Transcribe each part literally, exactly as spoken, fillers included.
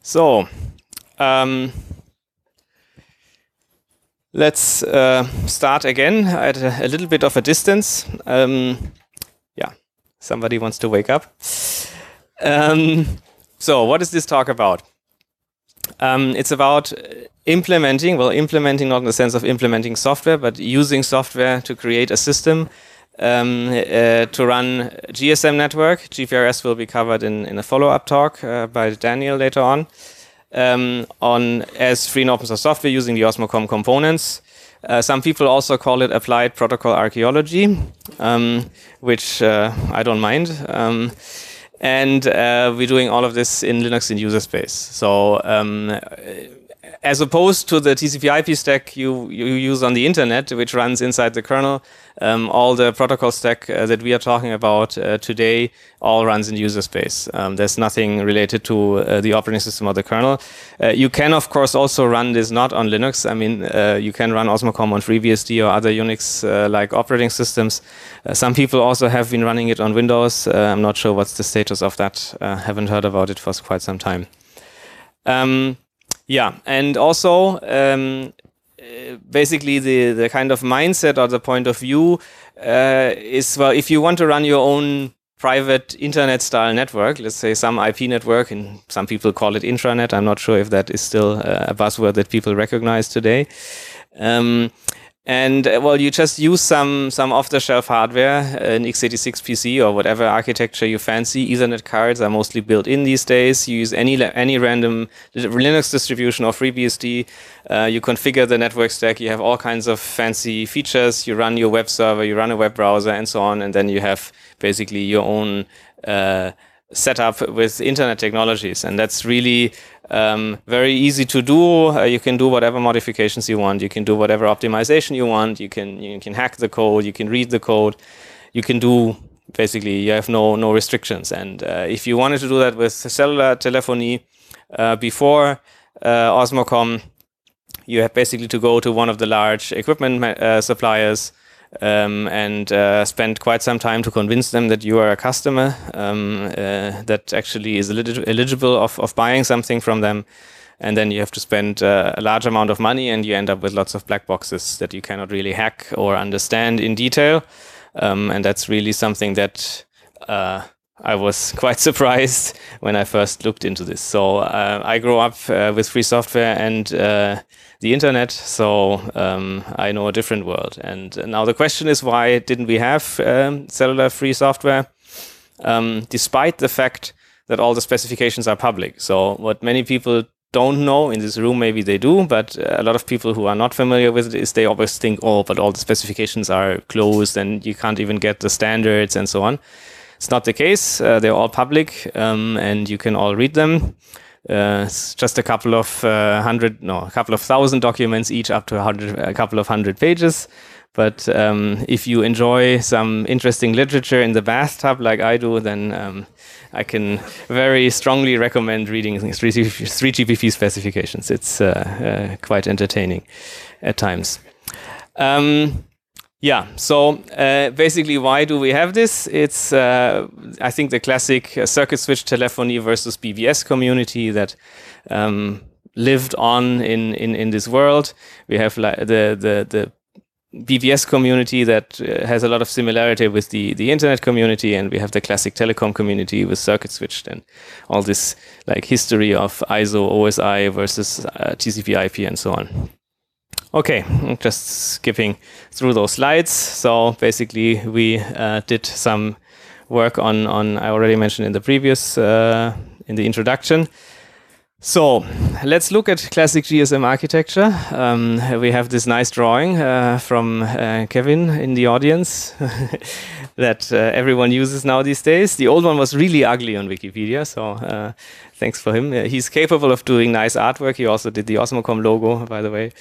So, um, let's uh, start again at a, a little bit of a distance. Um, yeah, somebody wants to wake up. Um, so, what is this talk about? Um, it's about implementing, well, implementing not in the sense of implementing software, but using software to create a system um, uh, to run G S M network. G P R S will be covered in, in a follow-up talk uh, by Daniel later on, um, on as free and open source software using the Osmocom components. Uh, some people also call it applied protocol archaeology, um, which uh, I don't mind. Um, And uh, we're doing all of this in Linux in user space. So um, as opposed to the T C P I P stack you, you use on the internet, which runs inside the kernel, um, all the protocol stack uh, that we are talking about uh, today all runs in user space. Um, there's nothing related to uh, the operating system or the kernel. Uh, you can, of course, also run this not on Linux. I mean, uh, you can run Osmocom on FreeBSD or other Unix-like uh, operating systems. Uh, some people also have been running it on Windows. Uh, I'm not sure what's the status of that. Uh, haven't heard about it for quite some time. Um, yeah, and also um, uh, basically the, the kind of mindset or the point of view uh, is, well, if you want to run your own private internet-style network, let's say some I P network, and some people call it intranet. I'm not sure if that is still uh, a buzzword that people recognize today. Um, And uh, well, you just use some some off-the-shelf hardware, an x eighty-six P C or whatever architecture you fancy. Ethernet cards are mostly built in these days. You use any any random Linux distribution or FreeBSD. Uh, you configure the network stack. You have all kinds of fancy features. You run your web server. You run a web browser, and so on. And then you have basically your own uh, setup with internet technologies, and that's really um, very easy to do. Uh, you can do whatever modifications you want. You can do whatever optimization you want. You can you can hack the code. You can read the code. You can do basically. You have no no restrictions. And uh, if you wanted to do that with cellular telephony uh, before uh, Osmocom, you have basically to go to one of the large equipment uh, suppliers. Um, and uh, spend quite some time to convince them that you are a customer um, uh, that actually is eligible of, of buying something from them. And then you have to spend uh, a large amount of money, and you end up with lots of black boxes that you cannot really hack or understand in detail. Um, and that's really something that uh, I was quite surprised when I first looked into this. So uh, I grew up uh, with free software and uh, the internet, so um, I know a different world. And now the question is, why didn't we have um, cellular free software, um, despite the fact that all the specifications are public? So what many people don't know in this room, maybe they do, but a lot of people who are not familiar with it is they always think, oh, but all the specifications are closed and you can't even get the standards and so on. It's not the case. Uh, they're all public, um, and you can all read them. Uh, it's just a couple of uh, hundred, no, a couple of thousand documents each, up to a hundred, a couple of hundred pages. But um, if you enjoy some interesting literature in the bathtub like I do, then um, I can very strongly recommend reading three G P P specifications. It's uh, uh, quite entertaining at times. Um, Yeah, so uh, basically, why do we have this? It's, uh, I think, the classic uh, circuit switch telephony versus B B S community that um, lived on in, in, in this world. We have like the, the, the B B S community that uh, has a lot of similarity with the, the internet community, and we have the classic telecom community with circuit switched and all this like history of I S O, O S I versus uh, T C P I P and so on. Okay, I'm just skipping through those slides. So basically, we uh, did some work on, on, I already mentioned in the previous, uh, in the introduction. So let's look at classic G S M architecture. Um, we have this nice drawing uh, from uh, Kevin in the audience that uh, everyone uses now these days. The old one was really ugly on Wikipedia, so uh, thanks for him. Uh, he's capable of doing nice artwork. He also did the Osmocom logo, by the way.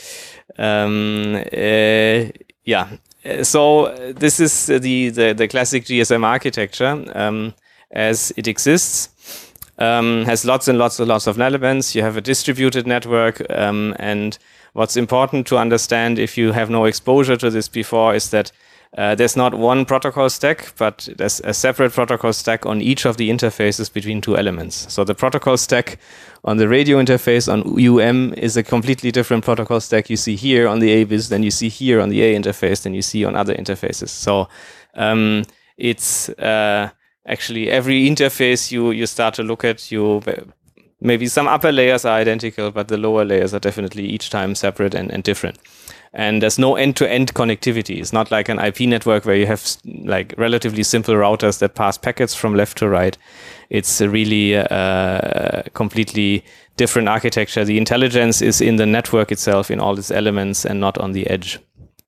Um, uh, yeah, so this is the, the, the classic G S M architecture um, as it exists. Um, has lots and lots and lots of elements. You have a distributed network, um, and what's important to understand if you have no exposure to this before is that Uh, there's not one protocol stack, but there's a separate protocol stack on each of the interfaces between two elements. So the protocol stack on the radio interface on U M is a completely different protocol stack you see here on the A B I S than you see here on the A interface than you see on other interfaces. So um, it's uh, actually every interface you, you start to look at, you maybe some upper layers are identical, but the lower layers are definitely each time separate and, and different. And there's no end-to-end connectivity. It's not like an I P network where you have like relatively simple routers that pass packets from left to right. It's a really uh, completely different architecture. The intelligence is in the network itself, in all its elements, and not on the edge.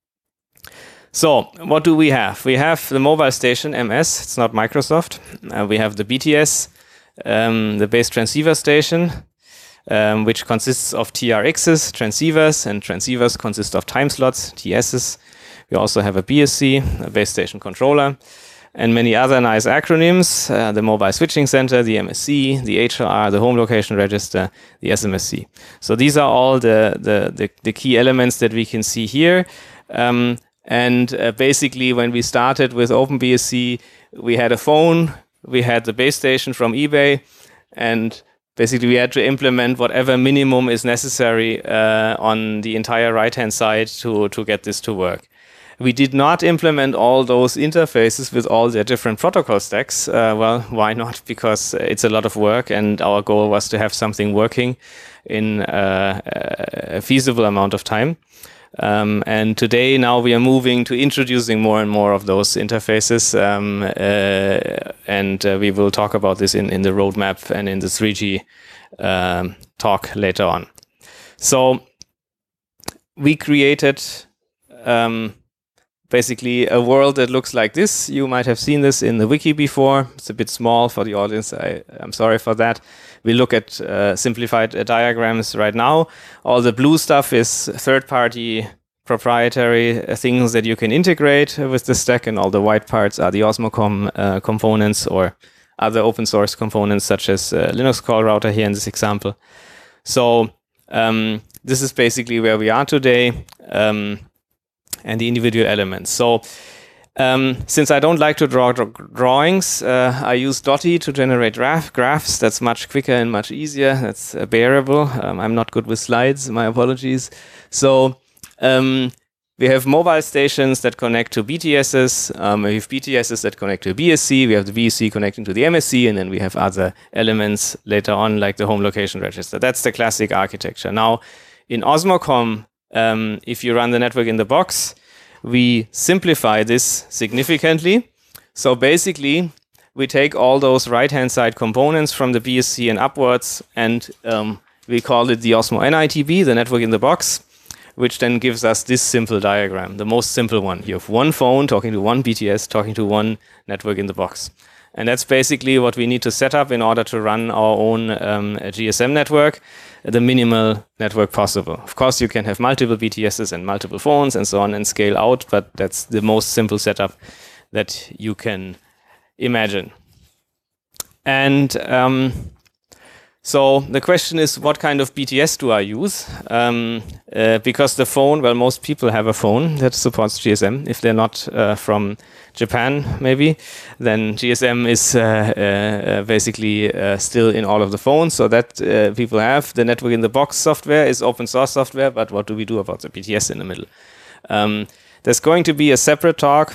So what do we have? We have the mobile station, M S. It's not Microsoft. Uh, we have the B T S, um, the base transceiver station, Um, which consists of T R Xs, transceivers, and transceivers consist of time slots, T Ss. We also have a B S C, a base station controller, and many other nice acronyms, uh, the mobile switching center, the M S C, the H R R, the home location register, the S M S C. So these are all the, the, the, the key elements that we can see here. Um, and uh, basically, when we started with OpenBSC, we had a phone, we had the base station from eBay, and basically, we had to implement whatever minimum is necessary uh, on the entire right-hand side to, to get this to work. We did not implement all those interfaces with all their different protocol stacks. Uh, well, why not? Because it's a lot of work, and our goal was to have something working in uh, a feasible amount of time. Um, and today, now we are moving to introducing more and more of those interfaces, um, uh, and uh, we will talk about this in, in the roadmap and in the three G um, talk later on. So we created um, basically a world that looks like this. You might have seen this in the wiki before. It's a bit small for the audience. I, I'm sorry for that. We look at uh, simplified uh, diagrams right now. All the blue stuff is third-party proprietary uh, things that you can integrate with the stack, and all the white parts are the Osmocom uh, components or other open source components, such as uh, Linux call router here in this example. So um, this is basically where we are today, um, and the individual elements. So Um, since I don't like to draw dr drawings, uh, I use Dotty to generate graph graphs. That's much quicker and much easier. That's uh, bearable. Um, I'm not good with slides. My apologies. So um, we have mobile stations that connect to B T Ss. Um, we have B T Ss that connect to B S C. We have the B S C connecting to the M S C, and then we have other elements later on, like the home location register. That's the classic architecture. Now, in Osmocom, um, if you run the network in the box, we simplify this significantly. So basically, we take all those right-hand side components from the B S C and upwards, and um, we call it the Osmo N I T B, the network in the box, which then gives us this simple diagram, the most simple one. You have one phone talking to one B T S, talking to one network in the box. And that's basically what we need to set up in order to run our own um, G S M network, the minimal network possible. Of course, you can have multiple B T Ss and multiple phones and so on and scale out, but that's the most simple setup that you can imagine. And um, so the question is, what kind of B T S do I use? Um, uh, because the phone, well, most people have a phone that supports G S M. If they're not uh, from Japan, maybe, then G S M is uh, uh, basically uh, still in all of the phones, so that uh, people have. The network in the box software is open source software, but what do we do about the B T S in the middle? Um, there's going to be a separate talk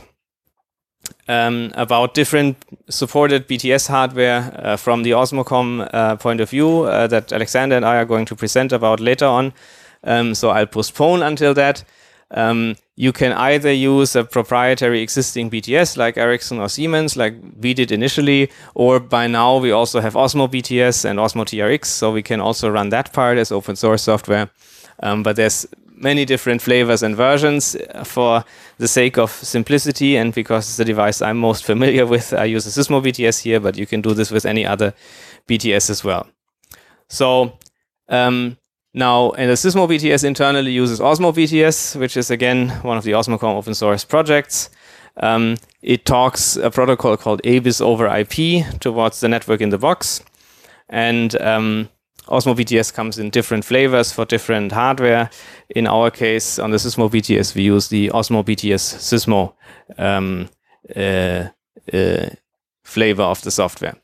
Um, about different supported B T S hardware uh, from the Osmocom uh, point of view uh, that Alexander and I are going to present about later on. Um, so I'll postpone until that. Um, you can either use a proprietary existing B T S like Ericsson or Siemens, like we did initially, or by now we also have Osmo B T S and Osmo T R X, so we can also run that part as open source software. Um, but there's many different flavors and versions. For the sake of simplicity and because it's the device I'm most familiar with, I use a Sysmo B T S here, but you can do this with any other B T S as well. So um, now, and the Sysmo B T S internally uses Osmo B T S, which is again one of the Osmocom open source projects. Um, it talks a protocol called A B I S over I P towards the network in the box. And um, Osmo B T S comes in different flavors for different hardware. In our case, on the Sysmo B T S, we use the Osmo B T S Sysmo um, uh, uh, flavor of the software.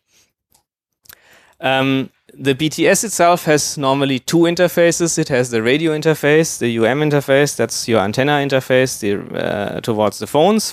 Um, the B T S itself has normally two interfaces. It has the radio interface, the U M interface, that's your antenna interface the, uh, towards the phones.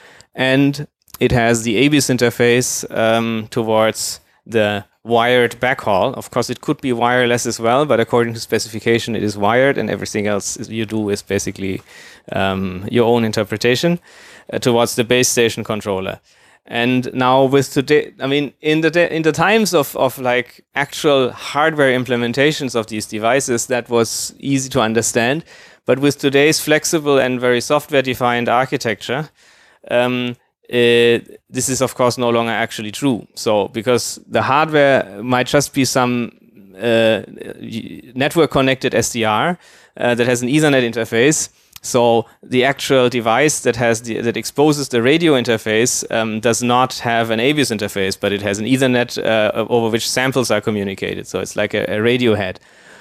And it has the A B I S interface um, towards the wired backhaul. Of course, it could be wireless as well, but according to specification, it is wired, and everything else you do is basically um, your own interpretation uh, towards the base station controller. And now with today, I mean, in the in the times of of like actual hardware implementations of these devices, that was easy to understand. But with today's flexible and very software-defined architecture, um, Uh, this is of course no longer actually true. So because the hardware might just be some uh, network connected S D R uh, that has an Ethernet interface. So the actual device that has the, that exposes the radio interface um, does not have an A B I S interface, but it has an Ethernet uh, over which samples are communicated. So it's like a, a radio head.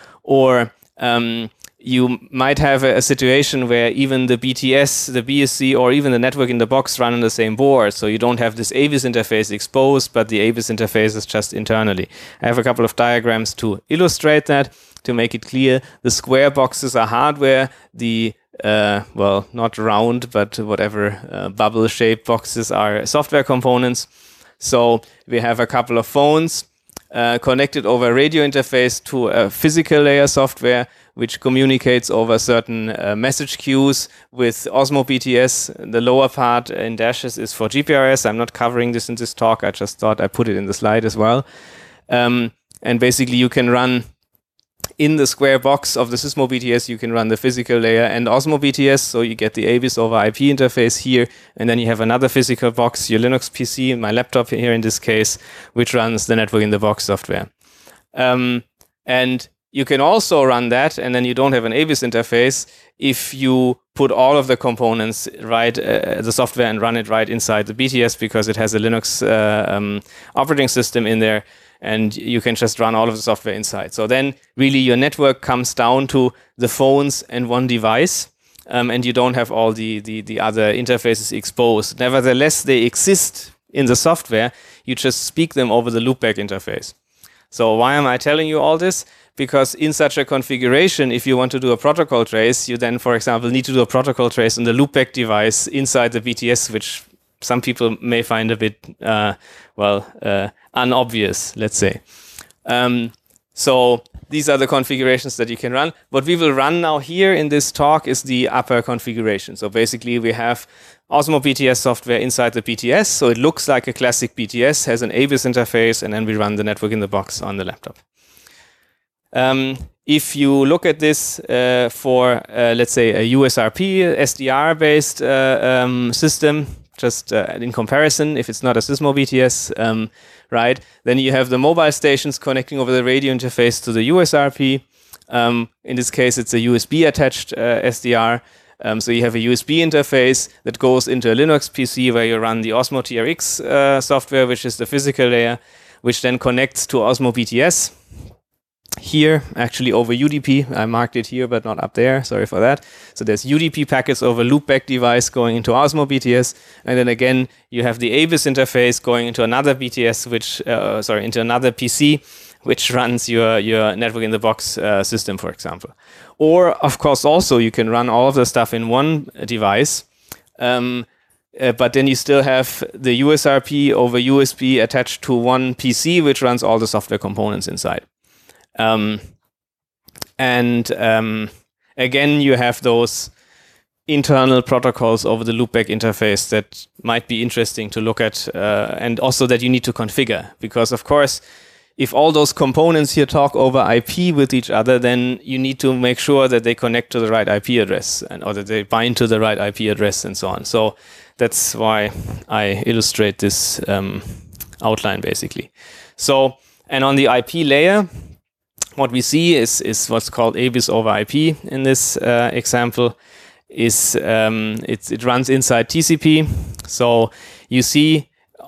Or um, you might have a, a situation where even the B T S, the B S C, or even the network in the box run on the same board. So you don't have this A B I S interface exposed, but the A B I S interface is just internally. I have a couple of diagrams to illustrate that, to make it clear. The square boxes are hardware. The, uh, well, not round, but whatever uh, bubble-shaped boxes are software components. So we have a couple of phones uh, connected over a radio interface to a physical layer software, which communicates over certain uh, message queues with Osmo B T S. The lower part in dashes is for G P R S. I'm not covering this in this talk. I just thought I put it in the slide as well. Um, and basically you can run in the square box of the Sysmo B T S, you can run the physical layer and Osmo B T S. So you get the A B I S over I P interface here. And then you have another physical box, your Linux P C, my laptop here in this case, which runs the network in the box software. Um, and you can also run that, and then you don't have an A B I S interface if you put all of the components right, uh, the software, and run it right inside the B T S, because it has a Linux uh, um, operating system in there, and you can just run all of the software inside. So then really your network comes down to the phones and one device, um, and you don't have all the, the, the other interfaces exposed. Nevertheless, they exist in the software. You just speak them over the loopback interface. So why am I telling you all this? Because in such a configuration, if you want to do a protocol trace, you then, for example, need to do a protocol trace on the loopback device inside the B T S, which some people may find a bit, uh, well, uh, unobvious, let's say. Um, so these are the configurations that you can run. What we will run now here in this talk is the upper configuration. So basically we have Osmo B T S software inside the B T S. So it looks like a classic B T S, has an A B I S interface, and then we run the network in the box on the laptop. Um, if you look at this uh, for, uh, let's say, a U S R P, S D R-based uh, um, system, just uh, in comparison, if it's not a Sysmo B T S, um, right, then you have the mobile stations connecting over the radio interface to the U S R P. Um, in this case, it's a U S B-attached uh, S D R. Um, so you have a U S B interface that goes into a Linux P C where you run the Osmo T R X uh, software, which is the physical layer, which then connects to Osmo B T S. Here, actually over U D P, I marked it here, but not up there, sorry for that. So there's U D P packets over loopback device going into Osmo B T S, and then again, you have the A B I S interface going into another B T S, which, uh, sorry, into another P C, which runs your, your network in the box uh, system, for example. Or, of course, also you can run all of the stuff in one device, um, uh, but then you still have the U S R P over U S B attached to one P C, which runs all the software components inside. Um, and um, again, you have those internal protocols over the loopback interface that might be interesting to look at, uh, and also that you need to configure. Because, of course, if all those components here talk over I P with each other, then you need to make sure that they connect to the right I P address, and or that they bind to the right I P address and so on. So that's why I illustrate this um, outline, basically. So, and on the I P layer, what we see is, is what's called A B I S over I P in this uh, example. Is um, it's, it runs inside T C P. So you see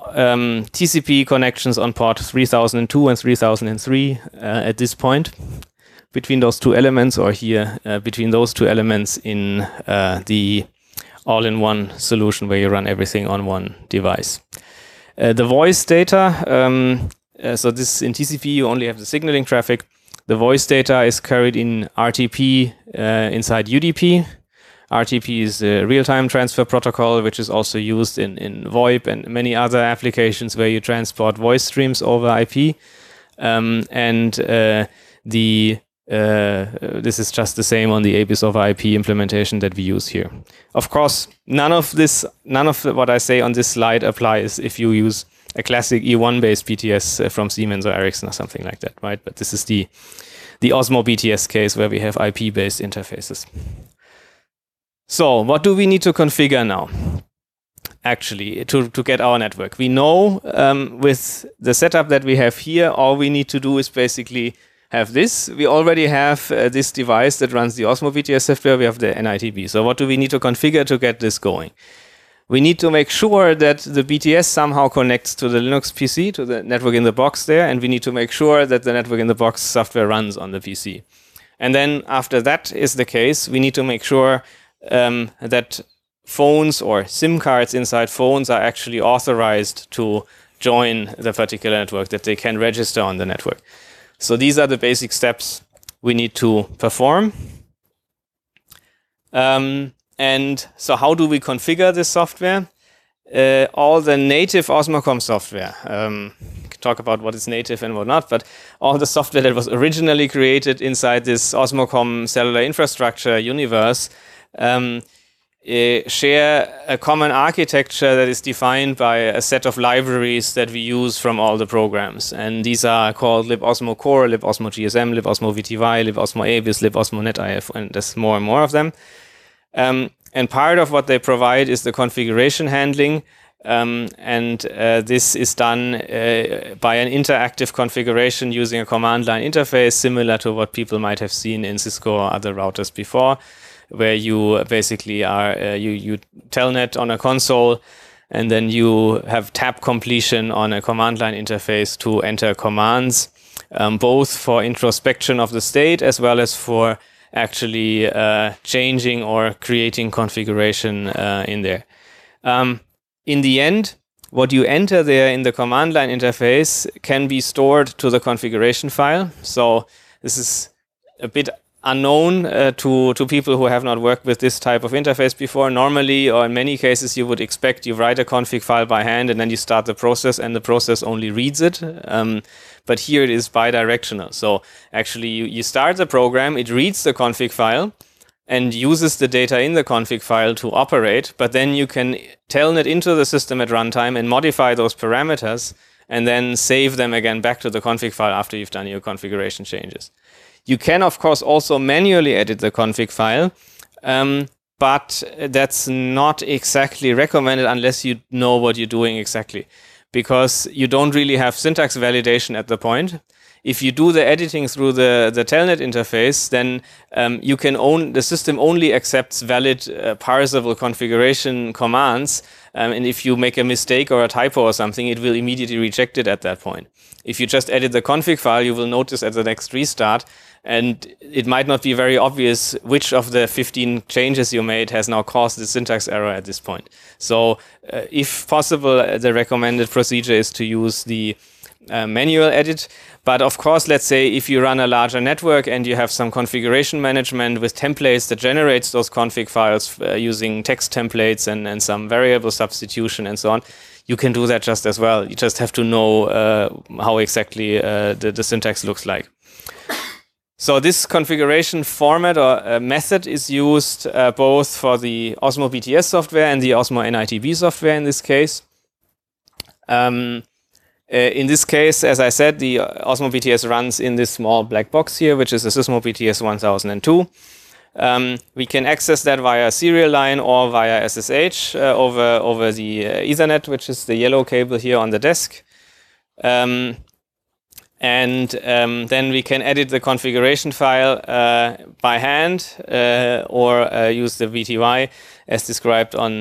um, T C P connections on port three thousand two and three thousand three uh, at this point between those two elements, or here uh, between those two elements in uh, the all-in-one solution where you run everything on one device. Uh, the voice data, um, uh, so this in T C P you only have the signaling traffic. The voice data is carried in R T P uh, inside U D P. R T P is a real-time transfer protocol, which is also used in, in VoIP and many other applications where you transport voice streams over I P. Um, and uh, the uh, this is just the same on the A B I S over I P implementation that we use here. Of course, none of this, none of what I say on this slide applies if you use a classic E one based B T S uh, from Siemens or Ericsson or something like that, right? But this is the the Osmo B T S case where we have I P based interfaces. So what do we need to configure now? Actually, to, to get our network. We know um, with the setup that we have here, all we need to do is basically have this. We already have uh, this device that runs the Osmo B T S software. We have the N I T B. So what do we need to configure to get this going? We need to make sure that the B T S somehow connects to the Linux P C, to the network in the box there, and we need to make sure that the network in the box software runs on the P C. And then after that is the case, we need to make sure um, that phones or SIM cards inside phones are actually authorized to join the particular network, that they can register on the network. So these are the basic steps we need to perform. Um, And so how do we configure this software? Uh, all the native Osmocom software, um, we can talk about what is native and what not, but all the software that was originally created inside this Osmocom cellular infrastructure universe um, uh, share a common architecture that is defined by a set of libraries that we use from all the programs. And these are called libosmo core, libosmo G S M, libosmo V T Y, libosmo A B I S, libosmo NetIF, and there's more and more of them. Um, and part of what they provide is the configuration handling, um, and uh, this is done uh, by an interactive configuration using a command line interface, similar to what people might have seen in Cisco or other routers before, where you basically are uh, you you telnet on a console, and then you have tab completion on a command line interface to enter commands, um, both for introspection of the state as well as for actually uh, changing or creating configuration uh, in there. Um, in the end, what you enter there in the command line interface can be stored to the configuration file. So this is a bit unknown uh, to, to people who have not worked with this type of interface before. Normally, or in many cases, you would expect you write a config file by hand and then you start the process and the process only reads it. Um, but here it is bidirectional. So actually you, you start the program, it reads the config file and uses the data in the config file to operate, but then you can telnet into the system at runtime and modify those parameters and then save them again back to the config file after you've done your configuration changes. You can, of course, also manually edit the config file, um, but that's not exactly recommended unless you know what you're doing exactly, because you don't really have syntax validation at the point. If you do the editing through the, the telnet interface, then um, you can own, the system only accepts valid uh, parsable configuration commands, um, and if you make a mistake or a typo or something, it will immediately reject it at that point. If you just edit the config file, you will notice at the next restart, and it might not be very obvious which of the fifteen changes you made has now caused the syntax error at this point. So uh, if possible, uh, the recommended procedure is to use the uh, manual edit. But of course, let's say if you run a larger network and you have some configuration management with templates that generates those config files uh, using text templates and, and some variable substitution and so on, you can do that just as well. You just have to know uh, how exactly uh, the, the syntax looks like. So this configuration format or uh, method is used uh, both for the Osmo B T S software and the Osmo N I T B software in this case. Um, uh, in this case, as I said, the Osmo B T S runs in this small black box here, which is a Sysmo B T S one thousand two. Um, we can access that via serial line or via S S H uh, over, over the uh, Ethernet, which is the yellow cable here on the desk. Um, And um, then we can edit the configuration file uh, by hand uh, or uh, use the V T Y as described on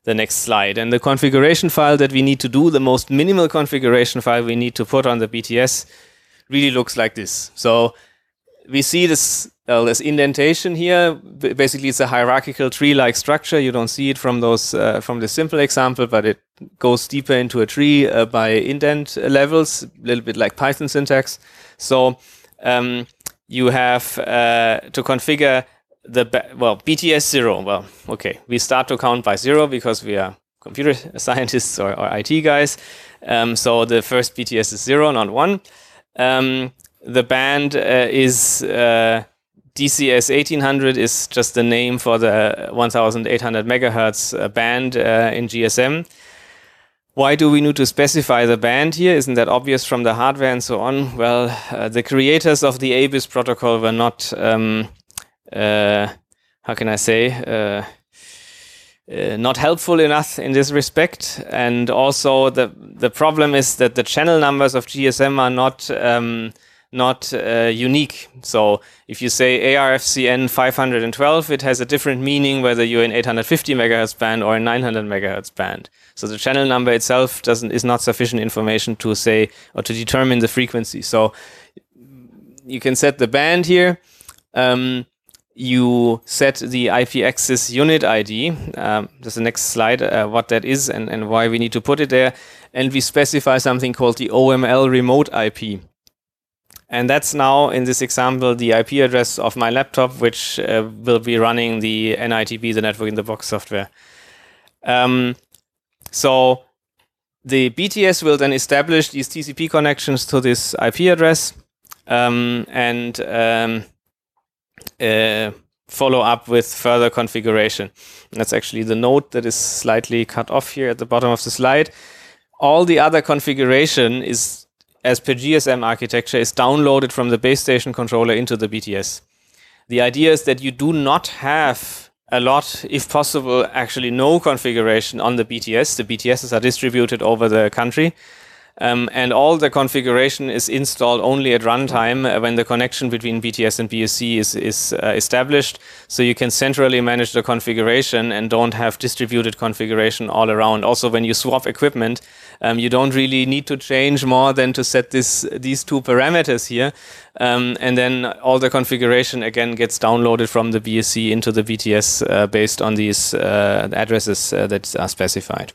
the next slide. And the configuration file that we need to do, the most minimal configuration file we need to put on the B T S, really looks like this. So we see this, uh, this indentation here. B basically, it's a hierarchical tree-like structure. You don't see it from those uh, from the simple example, but it goes deeper into a tree uh, by indent levels, a little bit like Python syntax. So um, you have uh, to configure the, well, B T S zero. Well, okay, we start to count by zero because we are computer scientists or, or I T guys. Um, so the first B T S is zero, not one. Um, the band uh, is uh, D C S eighteen hundred is just the name for the eighteen hundred megahertz uh, band uh, in G S M. Why do we need to specify the band here? Isn't that obvious from the hardware and so on? Well, uh, the creators of the A B I S protocol were not, um, uh, how can I say, uh, uh, not helpful enough in this respect. And also the the problem is that the channel numbers of G S M are not um, not uh, unique. So if you say A R F C N five hundred twelve, it has a different meaning whether you're in eight hundred fifty megahertz band or in nine hundred megahertz band. So the channel number itself doesn't is not sufficient information to say or to determine the frequency. So you can set the band here. Um, you set the I P access unit I D. Um, that's the next slide, uh, what that is and, and why we need to put it there. And we specify something called the O M L remote I P. And that's now, in this example, the I P address of my laptop, which uh, will be running the N I T B, the Network in the Box software. Um, so the B T S will then establish these T C P connections to this I P address um, and um, uh, follow up with further configuration. And that's actually the node that is slightly cut off here at the bottom of the slide. All the other configuration is, as per G S M architecture, is downloaded from the base station controller into the B T S. The idea is that you do not have a lot, if possible, actually no configuration on the B T S. The B T Ss are distributed over the country. Um, and all the configuration is installed only at runtime uh, when the connection between B T S and B S C is, is uh, established. So you can centrally manage the configuration and don't have distributed configuration all around. Also, when you swap equipment, um, you don't really need to change more than to set this these two parameters here. Um, and then all the configuration again gets downloaded from the B S C into the B T S uh, based on these uh, addresses uh, that are specified.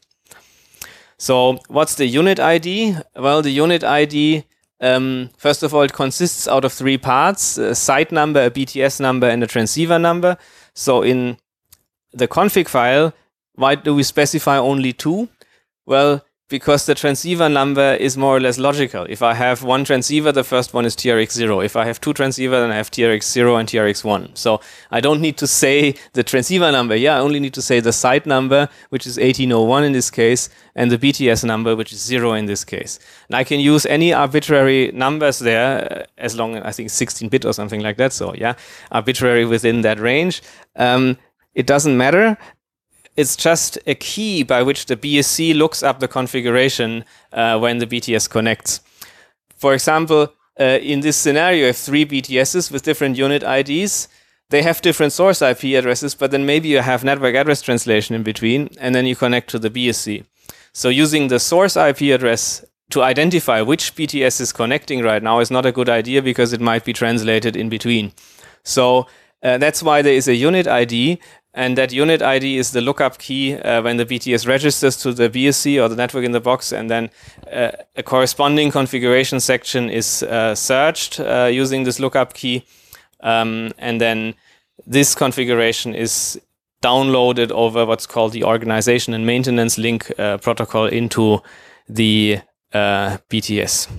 So what's the unit I D? Well, the unit I D, um, first of all, it consists out of three parts: a site number, a B T S number, and a transceiver number. So in the config file, why do we specify only two? Well, because the transceiver number is more or less logical. If I have one transceiver, the first one is T R X zero. If I have two transceivers, then I have T R X zero and T R X one. So I don't need to say the transceiver number. Yeah, I only need to say the site number, which is eighteen oh one in this case, and the B T S number, which is zero in this case. And I can use any arbitrary numbers there, uh, as long as I think sixteen bit or something like that. So yeah, arbitrary within that range. Um, it doesn't matter. It's just a key by which the B S C looks up the configuration uh, when the B T S connects. For example, uh, in this scenario, you have three B T Ss with different unit I Ds. They have different source I P addresses, but then maybe you have network address translation in between, and then you connect to the B S C. So using the source I P address to identify which B T S is connecting right now is not a good idea because it might be translated in between. So uh, that's why there is a unit I D. And that unit I D is the lookup key uh, when the B T S registers to the B S C or the network in the box, and then uh, a corresponding configuration section is uh, searched uh, using this lookup key. Um, and then this configuration is downloaded over what's called the organization and maintenance link uh, protocol into the uh, B T S.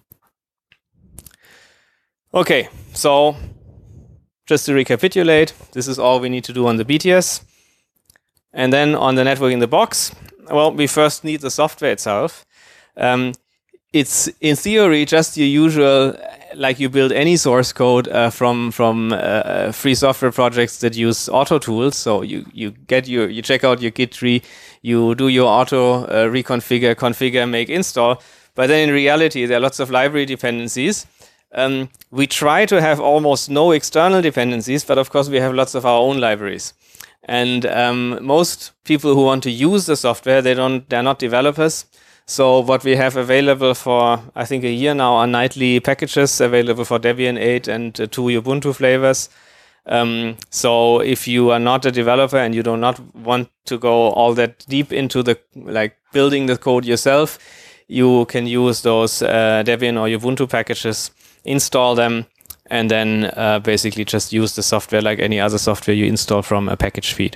Okay, so just to recapitulate, this is all we need to do on the B T S. And then on the network in the box, well, we first need the software itself. Um, it's in theory just your usual, like you build any source code uh, from from uh, free software projects that use auto tools. So you you get your you check out your Git tree, you do your auto uh, reconfigure, configure, make, install. But then in reality, there are lots of library dependencies. Um, we try to have almost no external dependencies, but of course we have lots of our own libraries. And um, most people who want to use the software, they don't, they're not developers. So what we have available for, I think, a year now are nightly packages available for Debian eight and uh, two Ubuntu flavors. Um, so if you are not a developer and you do not want to go all that deep into the like building the code yourself, you can use those uh, Debian or Ubuntu packages, install them, and then uh, basically just use the software like any other software you install from a package feed.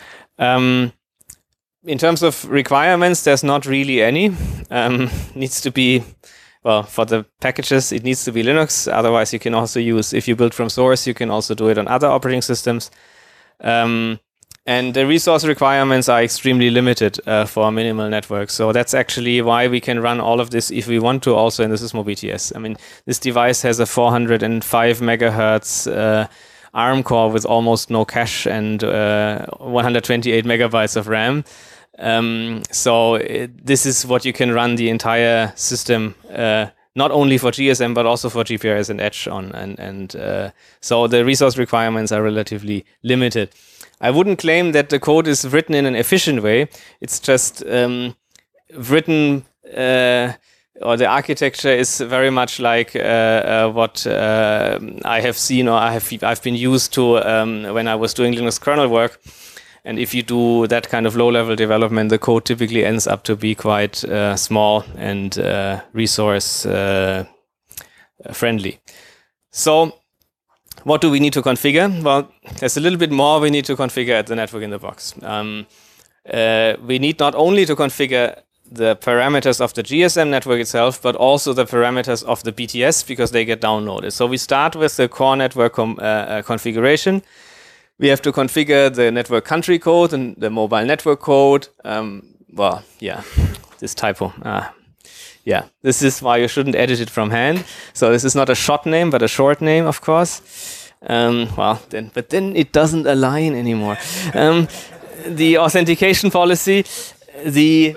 Um, in terms of requirements, there's not really any. Um, needs to be, well, for the packages, it needs to be Linux. Otherwise, you can also use, if you build from source, you can also do it on other operating systems. Um, and the resource requirements are extremely limited uh, for minimal networks. So that's actually why we can run all of this if we want to also in the Sysmo B T S. I mean, this device has a four hundred five megahertz uh, ARM core with almost no cache and uh, one hundred twenty-eight megabytes of RAM. Um, so it, this is what you can run the entire system, uh, not only for G S M, but also for G P R S and Edge on. And, and uh, so the resource requirements are relatively limited. I wouldn't claim that the code is written in an efficient way. It's just um, written, uh, or the architecture is very much like uh, uh, what uh, I have seen or I have I've been used to um, when I was doing Linux kernel work. And if you do that kind of low-level development, the code typically ends up to be quite uh, small and uh, resource uh, friendly. So what do we need to configure? Well, there's a little bit more we need to configure at the network in the box. Um, uh, we need not only to configure the parameters of the G S M network itself, but also the parameters of the B T S because they get downloaded. So we start with the core network com uh, uh, configuration. We have to configure the network country code and the mobile network code. Um, well, yeah, this typo. Ah, yeah, this is why you shouldn't edit it from hand. So this is not a short name, but a short name, of course. Um, well, then, but then it doesn't align anymore. Um, the authentication policy, the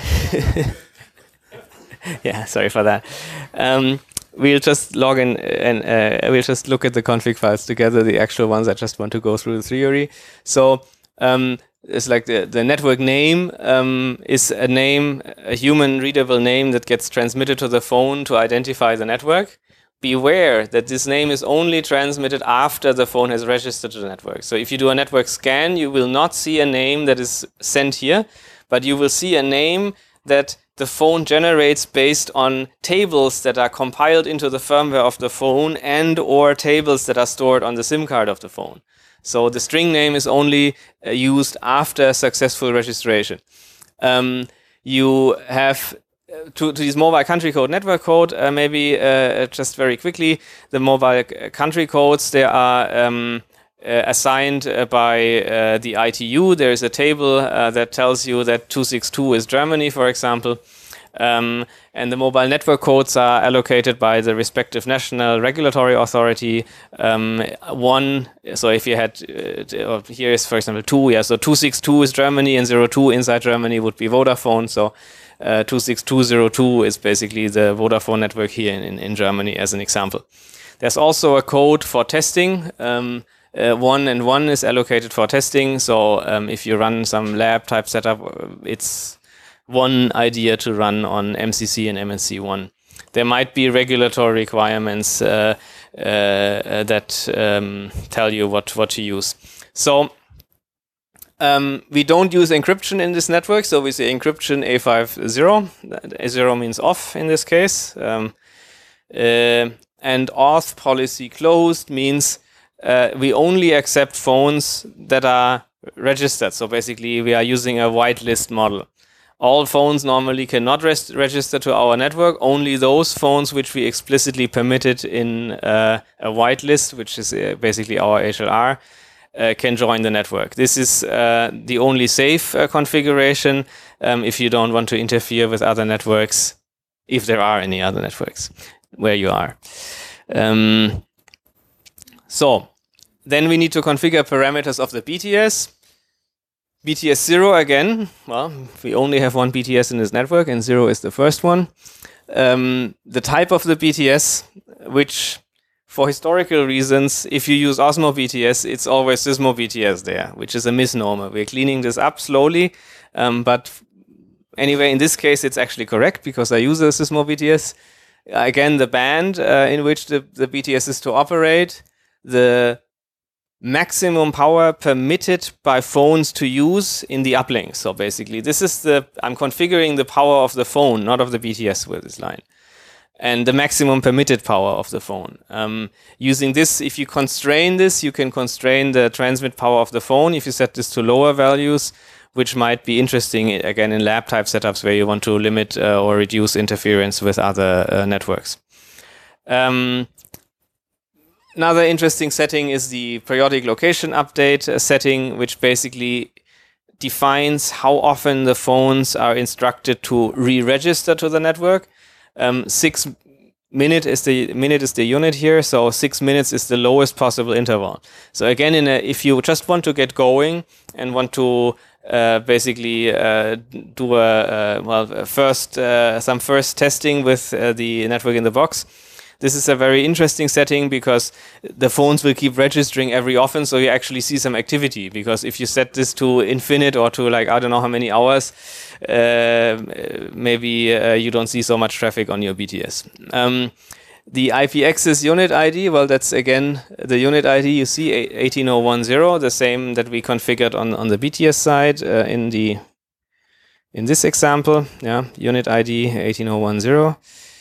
yeah, sorry for that. Um, We'll just log in and uh, we'll just look at the config files together, the actual ones. I just want to go through the theory. So um, it's like the, the network name um, is a name, a human readable name that gets transmitted to the phone to identify the network. Beware that this name is only transmitted after the phone has registered to the network. So if you do a network scan, you will not see a name that is sent here, but you will see a name that the phone generates based on tables that are compiled into the firmware of the phone and or tables that are stored on the SIM card of the phone. So the string name is only uh, used after successful registration. Um, you have uh, to, to this mobile country code network code, uh, maybe uh, just very quickly, the mobile country codes, they are um, Uh, assigned uh, by uh, the I T U. There is a table uh, that tells you that two sixty-two is Germany, for example. Um, and the mobile network codes are allocated by the respective national regulatory authority. Um, one, so if you had, uh, here is, for example, two, yeah, so two sixty-two is Germany and zero two inside Germany would be Vodafone. So uh, two six two zero two is basically the Vodafone network here in, in Germany as an example. There's also a code for testing. Um, Uh, one and one is allocated for testing. So um, if you run some lab type setup, it's one idea to run on M C C and M N C one. There might be regulatory requirements uh, uh, uh, that um, tell you what, what to use. So um, we don't use encryption in this network. So we say encryption A fifty. A zero means off in this case. Um, uh, and auth policy closed means Uh, we only accept phones that are registered. So basically, we are using a whitelist model. All phones normally cannot register to our network. Only those phones which we explicitly permitted in uh, a whitelist, which is uh, basically our H L R, uh, can join the network. This is uh, the only safe uh, configuration um, if you don't want to interfere with other networks, if there are any other networks where you are. Um, So then we need to configure parameters of the B T S. B T S zero again, well, we only have one B T S in this network and zero is the first one. Um, the type of the B T S, which for historical reasons, if you use Osmo B T S, it's always Sysmo B T S there, which is a misnomer. We're cleaning this up slowly, um, but anyway, in this case, it's actually correct because I use a Sysmo B T S. Again, the band uh, in which the, the B T S is to operate, the maximum power permitted by phones to use in the uplink. So basically, this is the, I'm configuring the power of the phone, not of the B T S with this line. And the maximum permitted power of the phone. Um, using this, if you constrain this, you can constrain the transmit power of the phone. If you set this to lower values, which might be interesting, again, in lab type setups where you want to limit uh, or reduce interference with other uh, networks. Um, another interesting setting is the periodic location update uh, setting, which basically defines how often the phones are instructed to re-register to the network. Um, six minute is the minute is the unit here, so six minutes is the lowest possible interval. So again, in a, if you just want to get going and want to uh, basically uh, do a uh, well first uh, some first testing with uh, the network in the box, this is a very interesting setting because the phones will keep registering every often, so you actually see some activity. Because if you set this to infinite or to like I don't know how many hours, uh, maybe uh, you don't see so much traffic on your B T S. Um, the I P access unit I D, well, that's again the unit I D you see eighteen dot oh one dot the same that we configured on on the B T S side uh, in the in this example. Yeah, unit I D eighteen dot oh one dot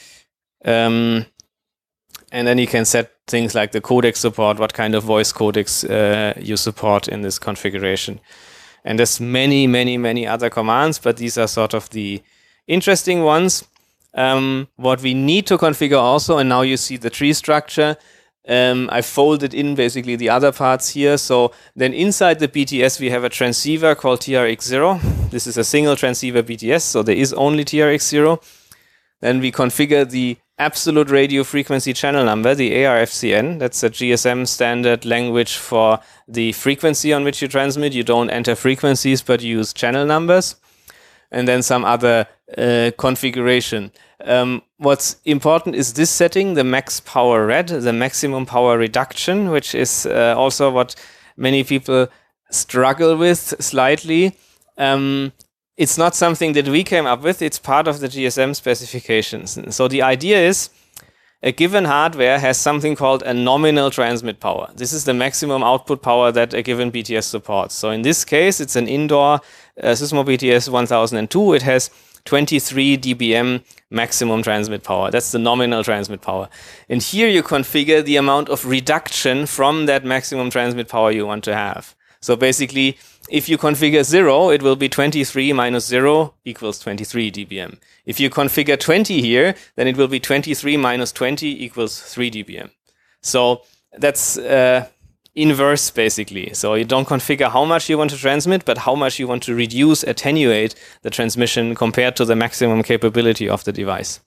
Um, And then you can set things like the codec support, what kind of voice codecs uh, you support in this configuration. And there's many, many, many other commands, but these are sort of the interesting ones. Um, what we need to configure also, and now you see the tree structure, um, I folded in basically the other parts here. So then inside the B T S, we have a transceiver called T R X zero. This is a single transceiver B T S, so there is only T R X zero. Then we configure the absolute radio frequency channel number, the A R F C N. That's a G S M standard language for the frequency on which you transmit. You don't enter frequencies, but you use channel numbers. And then some other uh, configuration. Um, what's important is this setting, the max power red, the maximum power reduction, which is uh, also what many people struggle with slightly. Um, It's not something that we came up with. It's part of the G S M specifications. So the idea is a given hardware has something called a nominal transmit power. This is the maximum output power that a given B T S supports. So in this case, it's an indoor uh, Sysmo B T S one thousand two. It has twenty-three D B M maximum transmit power. That's the nominal transmit power. And here you configure the amount of reduction from that maximum transmit power you want to have. So basically, if you configure zero, it will be twenty-three minus zero equals twenty-three D B M. If you configure twenty here, then it will be twenty-three minus twenty equals three D B M. So that's uh, inverse, basically. So you don't configure how much you want to transmit, but how much you want to reduce, attenuate the transmission compared to the maximum capability of the device.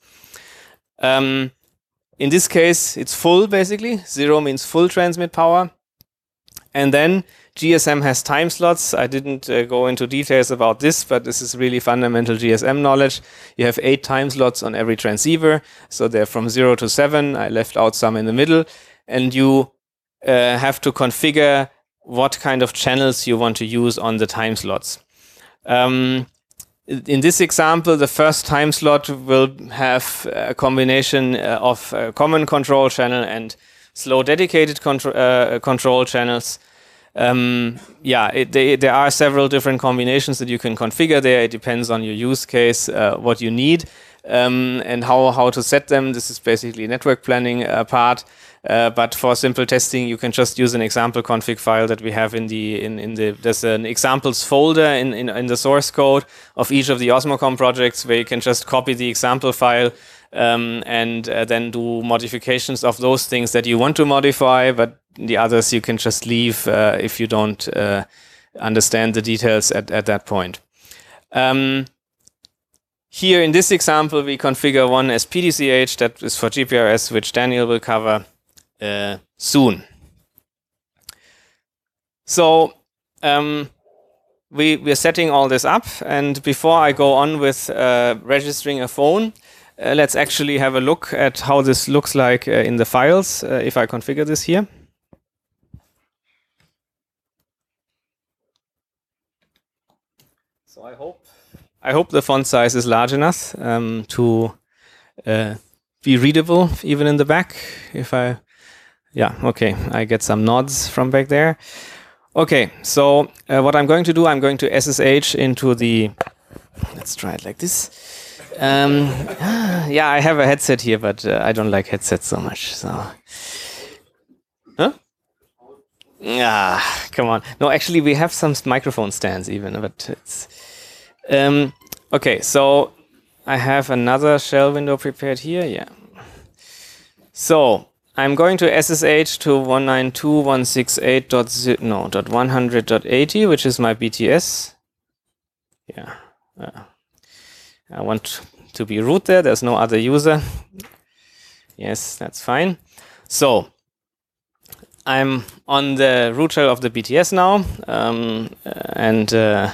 Um, in this case, it's full, basically. Zero means full transmit power. And then G S M has time slots. I didn't uh, go into details about this, but this is really fundamental G S M knowledge. You have eight time slots on every transceiver. So they're from zero to seven. I left out some in the middle. And you uh, have to configure what kind of channels you want to use on the time slots. Um, in this example, the first time slot will have a combination of a common control channel and slow dedicated contro uh, control channels. Um, yeah, it, they, there are several different combinations that you can configure there. It depends on your use case, uh, what you need, um, and how, how to set them. This is basically network planning uh, part. Uh, but for simple testing, you can just use an example config file that we have in the in, in the there's an examples folder in, in in the source code of each of the Osmocom projects where you can just copy the example file um, and uh, then do modifications of those things that you want to modify. But the others you can just leave uh, if you don't uh, understand the details at at that point. Um, here in this example, we configure one as P D C H that is for G P R S, which Daniel will cover Uh, soon. So um, we we're setting all this up, and before I go on with uh, registering a phone, uh, let's actually have a look at how this looks like uh, in the files uh, if I configure this here. So I hope I hope the font size is large enough um, to uh, be readable even in the back. If I, yeah, okay, I get some nods from back there. Okay, so uh, what I'm going to do, I'm going to S S H into the, let's try it like this. Um, yeah, I have a headset here, but uh, I don't like headsets so much. So, huh? Yeah, come on. No, actually, we have some microphone stands even, but it's. Um, okay, so I have another shell window prepared here. Yeah. So I'm going to S S H to one ninety-two dot one sixty-eight dot no dot one hundred dot eighty, which is my B T S. Yeah. Uh, I want to be root there. There's no other user. Yes, that's fine. So I'm on the root shell of the B T S now, um, and uh,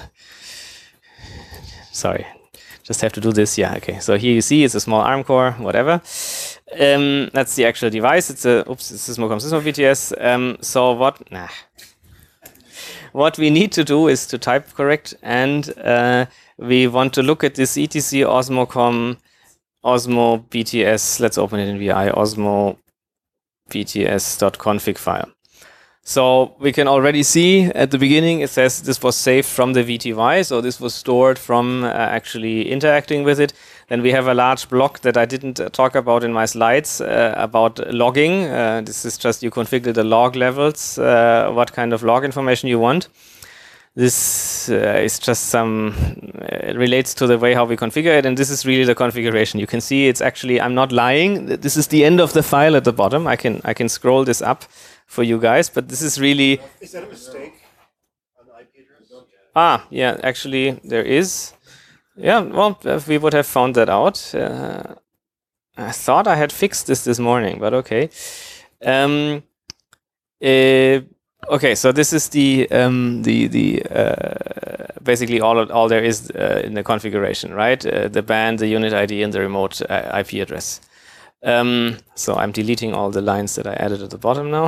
sorry, just have to do this. Yeah, okay. So here you see it's a small ARM core, whatever. Um, that's the actual device. It's a oops, it's a Sysmocom Sysmo B T S. Um, so what? Nah. What we need to do is to type correct, and uh, we want to look at this etc osmocom osmo B T S. Let's open it in V I osmo B T S.config file. So we can already see at the beginning it says this was saved from the V T Y, so this was stored from uh, actually interacting with it. Then we have a large block that I didn't uh, talk about in my slides uh, about logging. Uh, this is just you configure the log levels, uh, what kind of log information you want. This uh, is just some, uh, it relates to the way how we configure it, and this is really the configuration. You can see it's actually, I'm not lying, this is the end of the file at the bottom. I can I can scroll this up for you guys, but this is really... Is that a mistake on the I P address? Ah, yeah, actually there is. Yeah, well, we would have found that out. Uh, I thought I had fixed this this morning, but okay. Um, uh, Okay, so this is the um, the the uh, basically all all there is uh, in the configuration, right? Uh, the band, the unit I D, and the remote uh, I P address. Um, so I'm deleting all the lines that I added at the bottom now.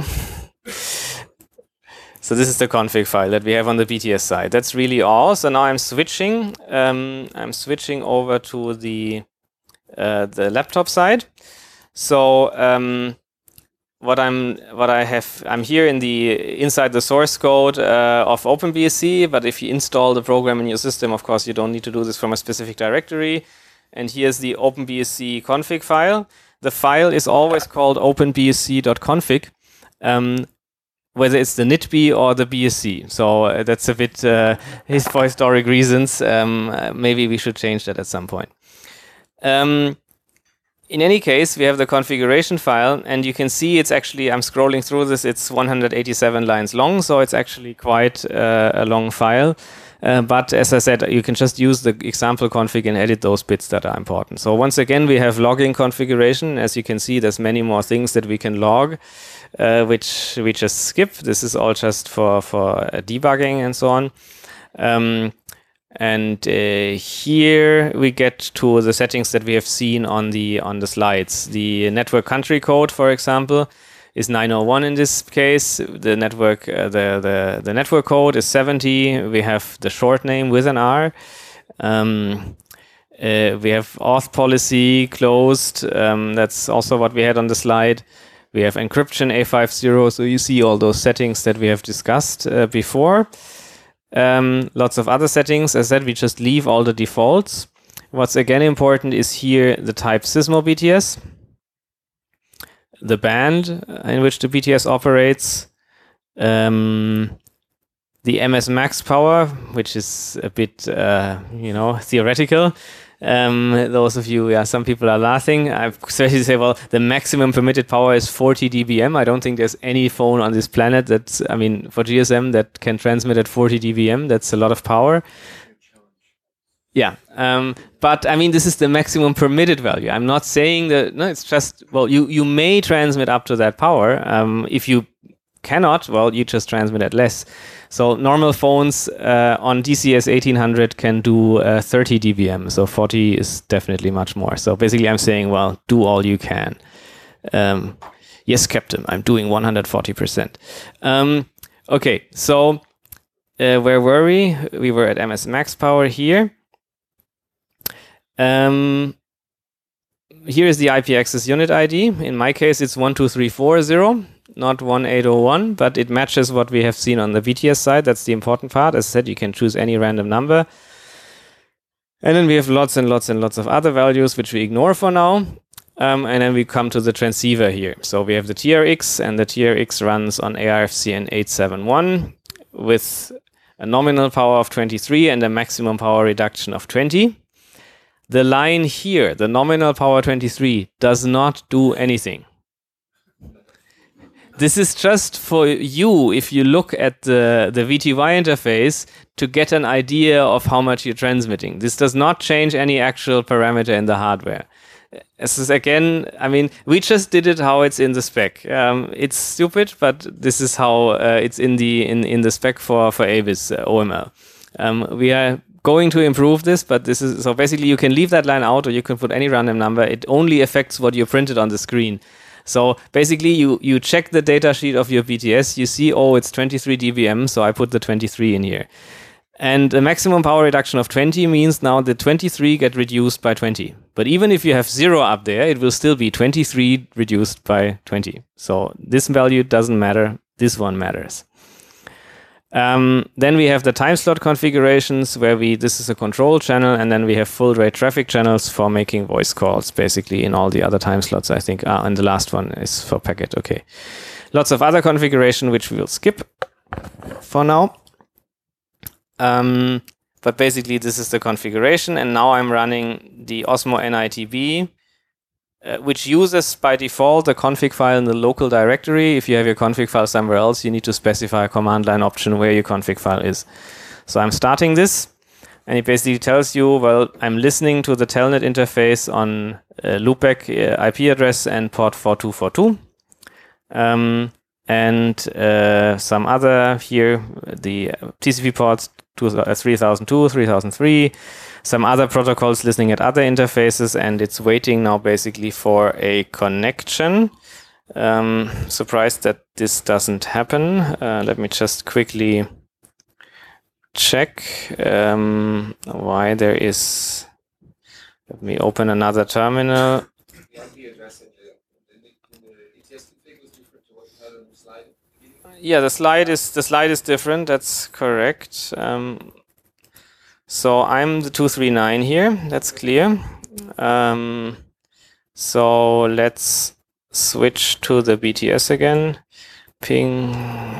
So this is the config file that we have on the B T S side. That's really all. So now I'm switching. Um, I'm switching over to the uh, the laptop side. So. Um, What I'm, what I have, I'm here in the inside the source code uh, of OpenBSC. But if you install the program in your system, of course, you don't need to do this from a specific directory. And here's the OpenBSC config file. The file is always called openbsc.config, um, whether it's the N I T B or the B S C. So uh, that's a bit uh, his for historic reasons. Um, uh, maybe we should change that at some point. Um, In any case, we have the configuration file, and you can see it's actually, I'm scrolling through this, it's one hundred eighty-seven lines long, so it's actually quite uh, a long file. Uh, but as I said, you can just use the example config and edit those bits that are important. So once again, we have logging configuration. As you can see, there's many more things that we can log, uh, which we just skip. This is all just for, for uh, debugging and so on. Um, And uh, here we get to the settings that we have seen on the on the slides. The network country code, for example, is nine oh one in this case. The network uh, the, the the network code is seventy. We have the short name with an R. Um, uh, we have auth policy closed. Um, that's also what we had on the slide. We have encryption A fifty. So you see all those settings that we have discussed uh, before. Um, lots of other settings. As I said, we just leave all the defaults. What's again important is here the type Sysmo B T S, the band in which the B T S operates, um, the M S max power, which is a bit, uh, you know, theoretical. Um, those of you, yeah, some people are laughing. I've started to say, well, the maximum permitted power is forty D B M. I don't think there's any phone on this planet that's, I mean, for G S M that can transmit at forty D B M. That's a lot of power. Yeah, um, but I mean, this is the maximum permitted value. I'm not saying that, no, it's just, well, you, you may transmit up to that power um, if you cannot, well, you just transmit at less. So normal phones uh, on D C S eighteen hundred can do uh, thirty D B M, so forty is definitely much more. So basically I'm saying, well, do all you can. Um, yes, Captain, I'm doing one hundred forty percent. Um, okay, so uh, where were we? We were at M S max power here. Um, here is the I P access unit I D. In my case, it's one two three four zero. Not one eight zero one, but it matches what we have seen on the B T S side. That's the important part. As I said, you can choose any random number. And then we have lots and lots and lots of other values, which we ignore for now. Um, and then we come to the transceiver here. So we have the T R X, and the T R X runs on A R F C N eight seven one with a nominal power of twenty-three and a maximum power reduction of twenty. The line here, the nominal power twenty-three, does not do anything. This is just for you, if you look at the, the V T Y interface, to get an idea of how much you're transmitting. This does not change any actual parameter in the hardware. This is, again, I mean, we just did it how it's in the spec. Um, it's stupid, but this is how uh, it's in the in, in the spec for, for A B I S uh, O M L. Um, we are going to improve this, but this is, so basically you can leave that line out, or you can put any random number. It only affects what you printed on the screen. So basically you, you check the data sheet of your B T S, you see, oh, it's twenty-three D B M, so I put the twenty-three in here. And a maximum power reduction of twenty means now the twenty-three get reduced by twenty. But even if you have zero up there, it will still be twenty-three reduced by twenty. So this value doesn't matter, this one matters. Um, then we have the time slot configurations where we, this is a control channel, and then we have full rate traffic channels for making voice calls, basically in all the other time slots, I think. Ah, and the last one is for packet, okay. Lots of other configuration, which we will skip for now. Um, but basically this is the configuration, and now I'm running the Osmo N I T B, Uh, which uses by default the config file in the local directory. If you have your config file somewhere else, you need to specify a command line option where your config file is. So I'm starting this, and it basically tells you, well, I'm listening to the telnet interface on uh, loopback uh, I P address and port four two four two. Um, and uh, some other here, the T C P ports three thousand two, three thousand three, some other protocols listening at other interfaces, and it's waiting now basically for a connection. Um, surprised that this doesn't happen. Uh, let me just quickly check um, why there is. Let me open another terminal. Yeah, the slide is the slide is different. That's correct. Um, so I'm the two three nine here. That's clear. Um, so let's switch to the B T S again. Ping.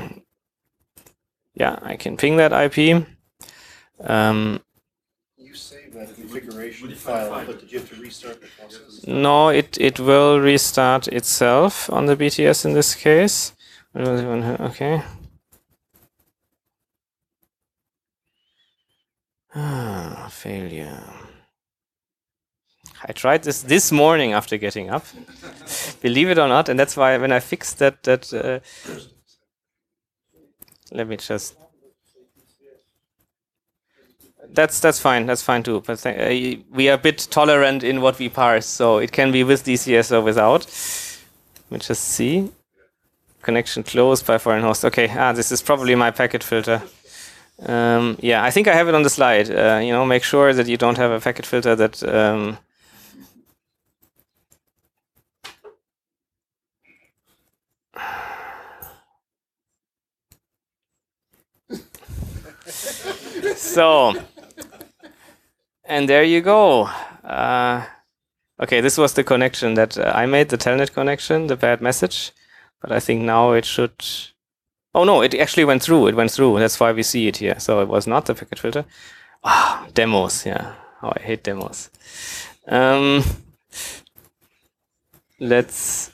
Yeah, I can ping that I P. Um, You saved that configuration file, but did you have to restart the process? no, it it will restart itself on the B T S in this case. Okay. Ah, failure. I tried this this morning after getting up. Believe it or not, and that's why when I fixed that that. Uh, let me just. That's that's fine. That's fine too. But th uh, we are a bit tolerant in what we parse, so it can be with D C S or without. Let me just see. Connection closed by foreign host. Okay, ah, this is probably my packet filter. Um, yeah, I think I have it on the slide. Uh, you know, make sure that you don't have a packet filter that. Um, so, and there you go. Uh, okay, this was the connection that uh, I made, the telnet connection, the bad message. But I think now it should. Oh no, it actually went through. It went through. That's why we see it here. So it was not the packet filter. Ah, oh, demos. Yeah. Oh, I hate demos. Um, let's.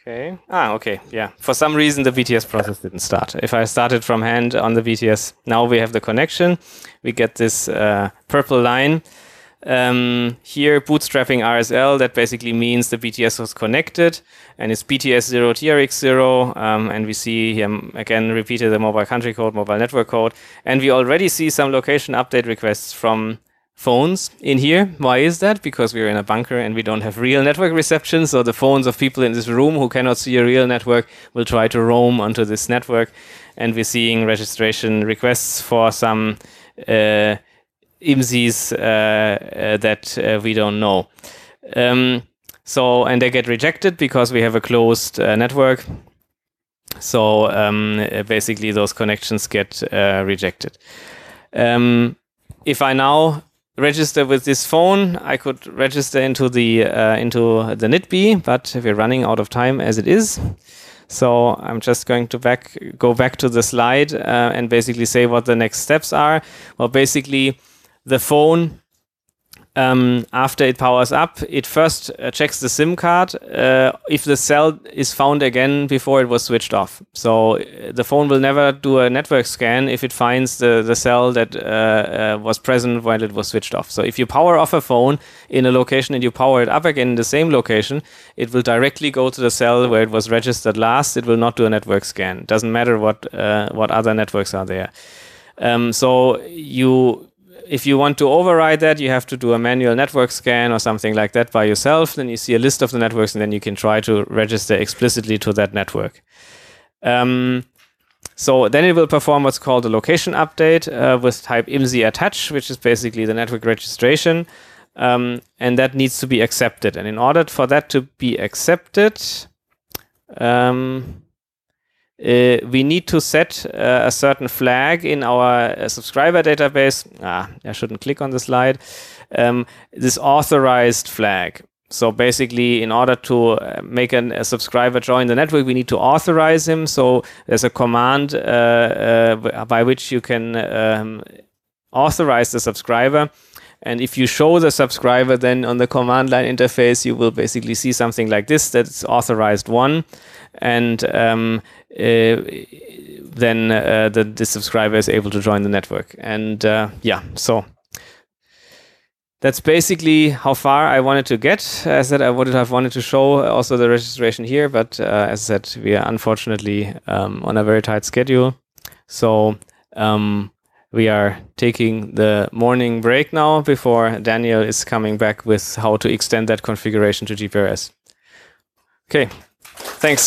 Okay. Ah, okay. Yeah. For some reason, the V T S process didn't start. If I started from hand on the V T S, now we have the connection. We get this uh, purple line. Um, here, bootstrapping R S L, that basically means the V T S was connected, and it's B T S zero T R X zero, um, and we see here again repeated the mobile country code, mobile network code, and we already see some location update requests from phones in here. Why is that? Because we're in a bunker and we don't have real network reception, so the phones of people in this room who cannot see a real network will try to roam onto this network, and we're seeing registration requests for some uh, I M S Is uh, uh, that uh, we don't know. Um, so, and they get rejected because we have a closed uh, network. So um, uh, basically those connections get uh, rejected. Um, if I now register with this phone, I could register into the uh, into the N I T B, but we're running out of time as it is. So I'm just going to back go back to the slide uh, and basically say what the next steps are. Well, basically, the phone, um, after it powers up, it first uh, checks the SIM card uh, if the cell is found again before it was switched off. So uh, the phone will never do a network scan if it finds the, the cell that uh, uh, was present while it was switched off. So if you power off a phone in a location and you power it up again in the same location, it will directly go to the cell where it was registered last. It will not do a network scan. It doesn't matter what, uh, what other networks are there. Um, so you... If you want to override that, you have to do a manual network scan or something like that by yourself. Then you see a list of the networks, and then you can try to register explicitly to that network. Um, so then it will perform what's called a location update uh, with type I M S I attach, which is basically the network registration. Um, and that needs to be accepted. And in order for that to be accepted, um, Uh, we need to set uh, a certain flag in our uh, subscriber database. Ah, I shouldn't click on the slide. Um, this authorized flag. So basically, in order to uh, make an, a subscriber join the network, we need to authorize him. So there's a command uh, uh, by which you can um, authorize the subscriber. And if you show the subscriber, then on the command line interface, you will basically see something like this, that's authorized one. And um, uh, then uh, the, the subscriber is able to join the network. And uh, yeah, so that's basically how far I wanted to get. As I said, I would have wanted to show also the registration here, but uh, as I said, we are unfortunately um, on a very tight schedule. So um, we are taking the morning break now before Daniel is coming back with how to extend that configuration to G P R S. Okay, thanks.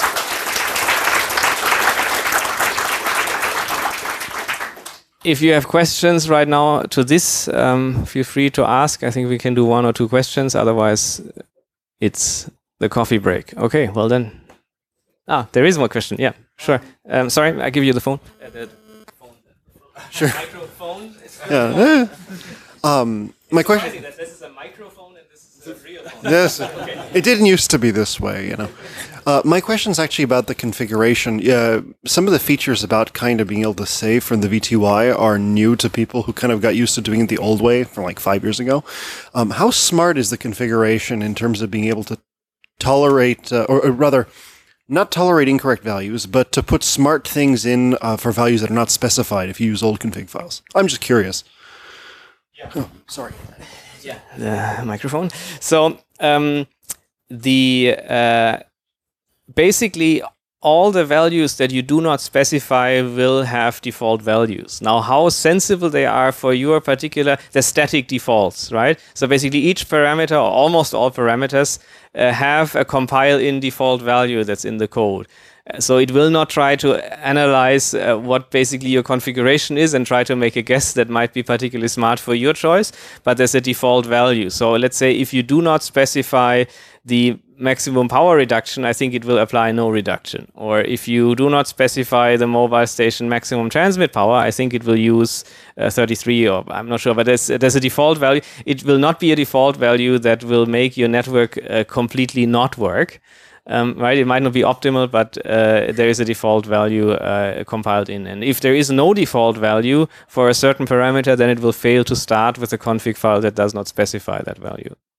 If you have questions right now to this, um, feel free to ask. I think we can do one or two questions. Otherwise, it's the coffee break. Okay, well then. Ah, there is one question. Yeah, sure. Um, sorry, I give you the phone. Uh, the phone. Sure. Microphone. Yeah. Um, my question. That this is a microphone and this is a real phone. Yes. Okay. It didn't used to be this way, you know. Uh, my question is actually about the configuration. Uh, some of the features about kind of being able to save from the V T Y are new to people who kind of got used to doing it the old way from like five years ago. Um, how smart is the configuration in terms of being able to tolerate, uh, or, or rather, not tolerate incorrect values, but to put smart things in uh, for values that are not specified if you use old config files? I'm just curious. Yeah. Oh, sorry. Yeah, the microphone. So um, the uh, basically all the values that you do not specify will have default values. Now, how sensible they are for your particular, the static defaults, right? So basically each parameter, or almost all parameters, uh, have a compile-in default value that's in the code. Uh, so it will not try to analyze uh, what basically your configuration is and try to make a guess that might be particularly smart for your choice, but there's a default value. So let's say if you do not specify the maximum power reduction, I think it will apply no reduction. Or if you do not specify the mobile station maximum transmit power, I think it will use uh, thirty-three, or I'm not sure, but there's, there's a default value. It will not be a default value that will make your network uh, completely not work. Um, right, it might not be optimal, but uh, there is a default value uh, compiled in. And if there is no default value for a certain parameter, then it will fail to start with a config file that does not specify that value.